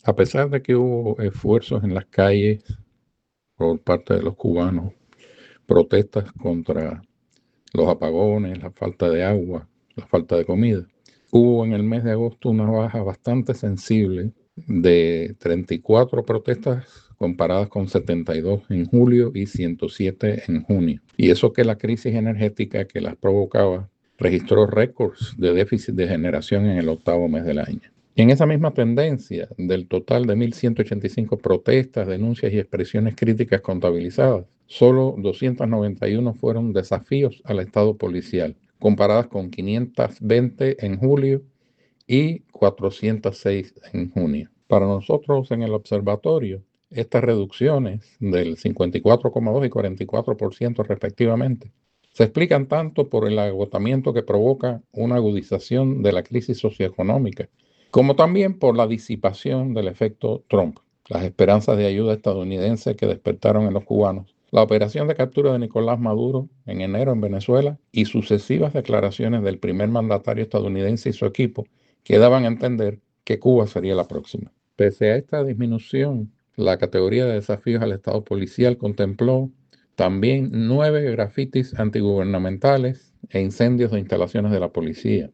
A pesar de que hubo esfuerzos en las calles por parte de los cubanos, protestas contra los apagones, la falta de agua, la falta de comida, hubo en el mes de agosto una baja bastante sensible de 34 protestas comparadas con 72 en julio y 107 en junio. Y eso que la crisis energética que las provocaba registró récords de déficit de generación en el octavo mes del año. Y en esa misma tendencia, del total de 1.185 protestas, denuncias y expresiones críticas contabilizadas, solo 291 fueron desafíos al Estado policial, comparadas con 520 en julio y 406 en junio. Para nosotros en el observatorio, estas reducciones del 54,2 y 44% respectivamente se explican tanto por el agotamiento que provoca una agudización de la crisis socioeconómica, como también por la disipación del efecto Trump, las esperanzas de ayuda estadounidense que despertaron en los cubanos, la operación de captura de Nicolás Maduro en enero en Venezuela y sucesivas declaraciones del primer mandatario estadounidense y su equipo que daban a entender que Cuba sería la próxima. Pese a esta disminución, la categoría de desafíos al Estado policial contempló también 9 grafitis antigubernamentales e incendios de instalaciones de la policía,